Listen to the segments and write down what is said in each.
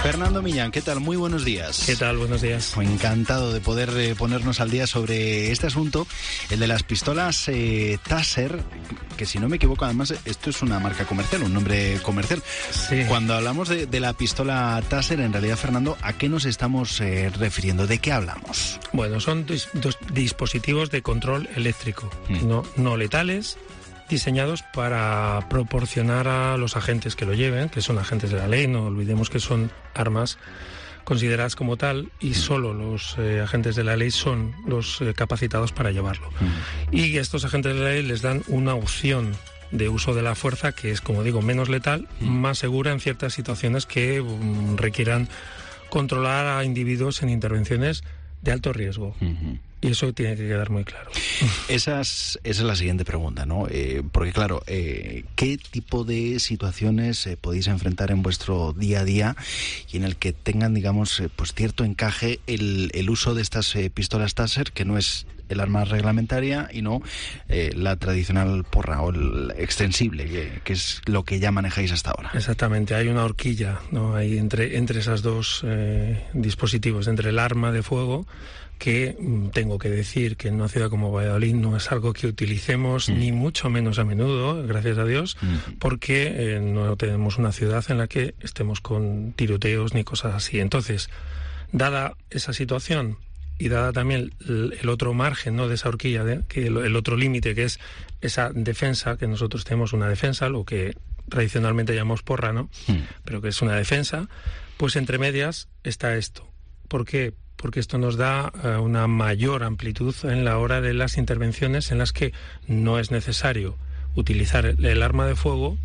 Fernando Millán, ¿qué tal? Muy buenos días. ¿Qué tal? Buenos días. Encantado de poder ponernos al día sobre este asunto, el de las pistolas Taser, que si no me equivoco, además, esto es una marca comercial, un nombre comercial. Sí. Cuando hablamos de la pistola Taser, en realidad, Fernando, ¿a qué nos estamos refiriendo? ¿De qué hablamos? Bueno, son dos dispositivos de control eléctrico, no letales, diseñados para proporcionar a los agentes que lo lleven, que son agentes de la ley, no olvidemos que son armas consideradas como tal y solo los agentes de la ley son los capacitados para llevarlo. Y estos agentes de la ley les dan una opción de uso de la fuerza que es, como digo, menos letal, más segura en ciertas situaciones que requieran controlar a individuos en intervenciones de alto riesgo. Y eso tiene que quedar muy claro. Esa es la siguiente pregunta, ¿no? Porque claro, ¿qué tipo de situaciones podéis enfrentar en vuestro día a día y en el que tengan, digamos, pues cierto encaje el uso de estas pistolas Taser, que no es el arma reglamentaria y no la tradicional porra o el extensible, que es lo que ya manejáis hasta ahora? Exactamente, hay una horquilla, ¿no? Hay entre esas dos dispositivos, entre el arma de fuego, que tengo que decir que en una ciudad como Valladolid no es algo que utilicemos ni mucho menos a menudo, gracias a Dios, porque no tenemos una ciudad en la que estemos con tiroteos ni cosas así. Entonces, dada esa situación y dada también el otro margen, ¿no?, de esa horquilla, que el otro límite, que es esa defensa, que nosotros tenemos una defensa, lo que tradicionalmente llamamos porra, ¿no? Pero que es una defensa, pues entre medias está esto. ¿Por qué? Porque esto nos da una mayor amplitud en la hora de las intervenciones en las que no es necesario utilizar el arma de fuego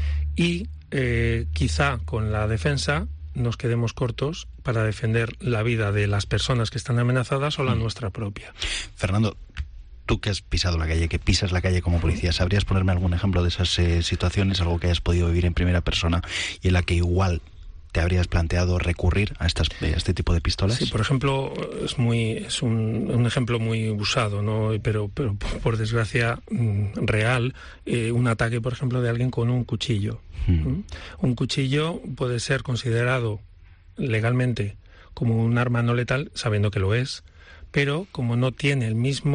y quizá con la defensa nos quedemos cortos para defender la vida de las personas que están amenazadas o la nuestra propia. Fernando, tú que has pisado la calle, que pisas la calle como policía, ¿sabrías ponerme algún ejemplo de esas situaciones, algo que hayas podido vivir en primera persona y en la que igual te habrías planteado recurrir a este tipo de pistolas? Sí, por ejemplo, es un ejemplo muy usado, ¿no? Pero por desgracia real, un ataque, por ejemplo, de alguien con un cuchillo. Un cuchillo puede ser considerado legalmente como un arma no letal, sabiendo que lo es, pero como no tiene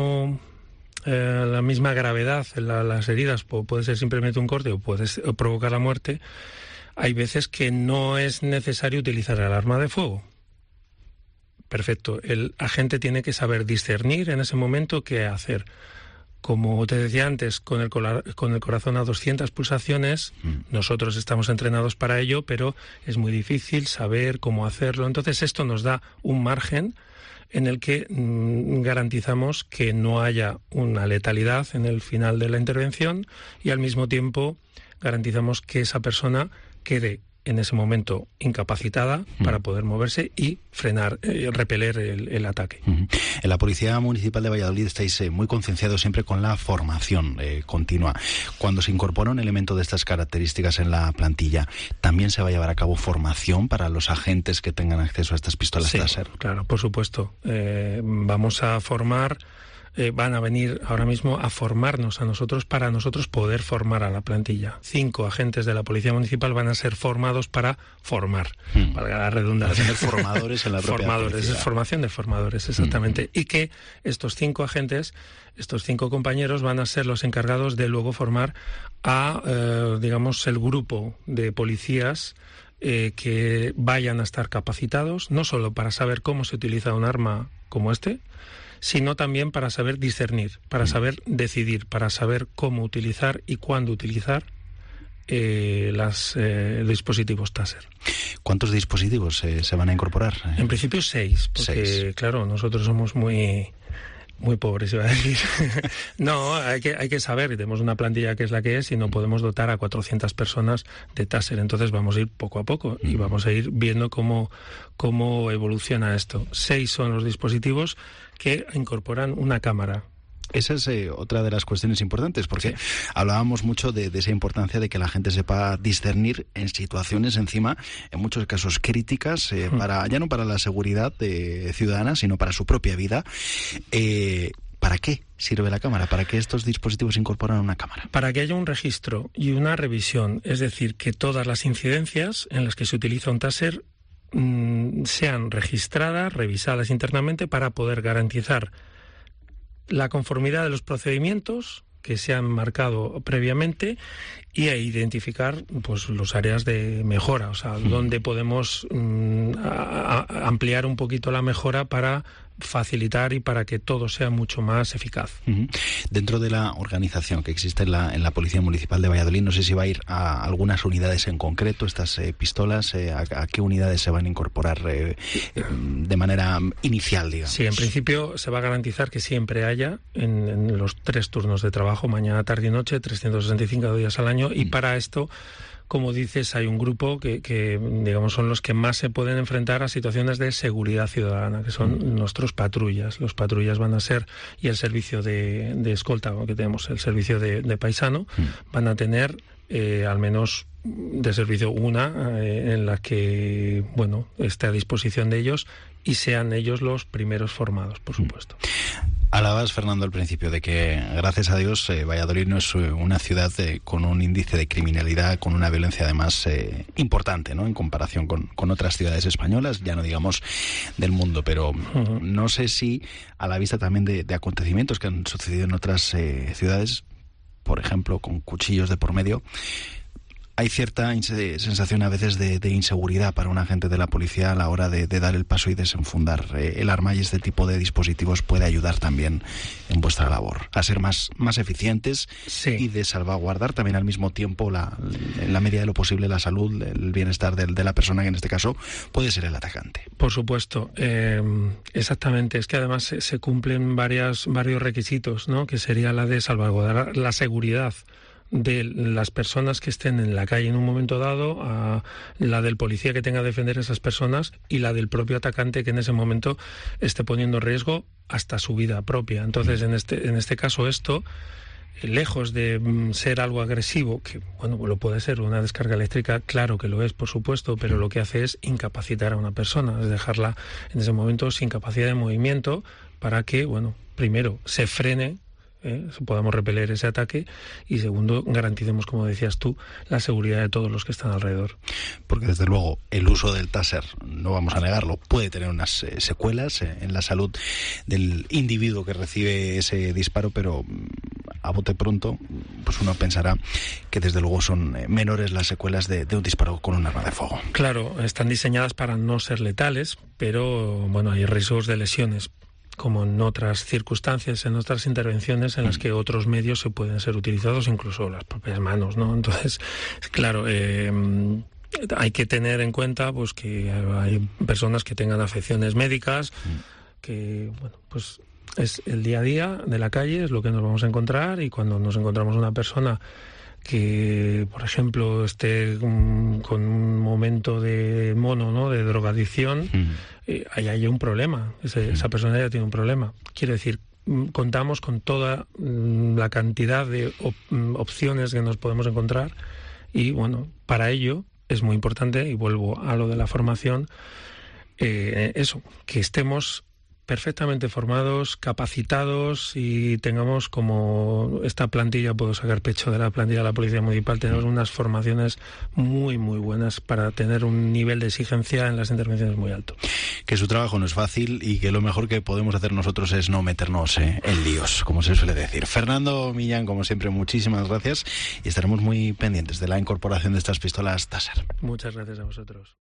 la misma gravedad en las heridas, puede ser simplemente un corte o puede provocar la muerte. Hay veces que no es necesario utilizar el arma de fuego. Perfecto. El agente tiene que saber discernir en ese momento qué hacer. Como te decía antes, con el corazón a 200 pulsaciones, nosotros estamos entrenados para ello, pero es muy difícil saber cómo hacerlo. Entonces esto nos da un margen en el que garantizamos que no haya una letalidad en el final de la intervención y al mismo tiempo garantizamos que esa persona quede en ese momento incapacitada para poder moverse y frenar, repeler el ataque. En la Policía Municipal de Valladolid estáis muy concienciados siempre con la formación continua. Cuando se incorpora un elemento de estas características en la plantilla, ¿también se va a llevar a cabo formación para los agentes que tengan acceso a estas pistolas Taser? Claro, por supuesto. Vamos a formar... van a venir ahora mismo a formarnos a nosotros para nosotros poder formar a la plantilla. 5 agentes de la Policía Municipal van a ser formados para formar, valga la redundancia. Para tener formadores en la propia formadores, es formación de formadores, exactamente. Y que estos 5 agentes, estos 5 compañeros van a ser los encargados de luego formar a, digamos, el grupo de policías que vayan a estar capacitados, no solo para saber cómo se utiliza un arma como sino también para saber discernir, para saber decidir, para saber cómo utilizar y cuándo utilizar los dispositivos Taser. ¿Cuántos dispositivos se van a incorporar? En principio 6, porque claro, nosotros somos muy pobres, iba a decir. No, hay que saber, tenemos una plantilla que es la que es y no podemos dotar a 400 personas de Taser, entonces vamos a ir poco a poco y vamos a ir viendo cómo evoluciona esto. 6 son los dispositivos que incorporan una cámara. Esa es otra de las cuestiones importantes, porque hablábamos mucho de esa importancia de que la gente sepa discernir en situaciones, encima, en muchos casos críticas, ya no para la seguridad ciudadana, sino para su propia vida. ¿Para qué sirve la cámara? ¿Para qué estos dispositivos incorporan una cámara? Para que haya un registro y una revisión, es decir, que todas las incidencias en las que se utiliza un Taser sean registradas, revisadas internamente para poder garantizar la conformidad de los procedimientos que se han marcado previamente y a identificar pues los áreas de mejora, o sea, donde podemos ampliar un poquito la mejora para facilitar y para que todo sea mucho más eficaz. Dentro de la organización que existe en la Policía Municipal de Valladolid, no sé si va a ir a algunas unidades en concreto estas pistolas, ¿a qué unidades se van a incorporar de manera inicial, digamos? Sí, en principio se va a garantizar que siempre haya en los 3 turnos de trabajo, mañana, tarde y noche, 365 días al año, y para esto, como dices, hay un grupo que digamos son los que más se pueden enfrentar a situaciones de seguridad ciudadana, que son nuestros patrullas. Los patrullas van a ser, y el servicio de escolta que tenemos, el servicio de paisano, van a tener al menos de servicio una en la que, bueno, esté a disposición de ellos y sean ellos los primeros formados, por supuesto. Hablabas, Fernando, al principio de que, gracias a Dios, Valladolid no es una ciudad con un índice de criminalidad, con una violencia además importante, ¿no?, en comparación con otras ciudades españolas, ya no digamos del mundo, pero no sé si a la vista también de acontecimientos que han sucedido en otras ciudades, por ejemplo, con cuchillos de por medio, hay cierta sensación a veces de inseguridad para un agente de la policía a la hora de dar el paso y desenfundar el arma, y este tipo de dispositivos puede ayudar también en vuestra labor a ser más eficientes, sí, y de salvaguardar también al mismo tiempo, en la medida de lo posible, la salud, el bienestar de la persona, que en este caso puede ser el atacante. Por supuesto, exactamente. Es que además se cumplen varios requisitos, ¿no?, que sería la de salvaguardar la seguridad de las personas que estén en la calle en un momento dado, a la del policía que tenga que defender a esas personas, y la del propio atacante que en ese momento esté poniendo en riesgo hasta su vida propia. Entonces, en este caso, esto, lejos de ser algo agresivo, que bueno, lo puede ser una descarga eléctrica, claro que lo es, por supuesto, pero lo que hace es incapacitar a una persona, es dejarla en ese momento sin capacidad de movimiento para que, bueno, primero se frene, podamos repeler ese ataque, y segundo, garanticemos, como decías tú, la seguridad de todos los que están alrededor. Porque desde luego el uso del taser, no vamos a negarlo, puede tener unas secuelas en la salud del individuo que recibe ese disparo, pero a bote pronto pues uno pensará que desde luego son menores las secuelas de un disparo con un arma de fuego. Claro, están diseñadas para no ser letales, pero bueno, hay riesgos de lesiones, como en otras circunstancias, en otras intervenciones en las que otros medios se pueden ser utilizados, incluso las propias manos, ¿no? Entonces, claro, hay que tener en cuenta pues que hay personas que tengan afecciones médicas, que, bueno, pues es el día a día de la calle, es lo que nos vamos a encontrar, y cuando nos encontramos una persona que, por ejemplo, esté con un momento de mono, ¿no?, de drogadicción, ahí hay un problema. Esa persona ya tiene un problema. Quiero decir, contamos con toda la cantidad de opciones que nos podemos encontrar, y bueno, para ello es muy importante, y vuelvo a lo de la formación, eso, que estemos perfectamente formados, capacitados, y tengamos, como esta plantilla, puedo sacar pecho de la plantilla de la Policía Municipal, tenemos unas formaciones muy, muy buenas para tener un nivel de exigencia en las intervenciones muy alto. Que su trabajo no es fácil, y que lo mejor que podemos hacer nosotros es no meternos en líos, como se suele decir. Fernando Millán, como siempre, muchísimas gracias, y estaremos muy pendientes de la incorporación de estas pistolas taser. Muchas gracias a vosotros.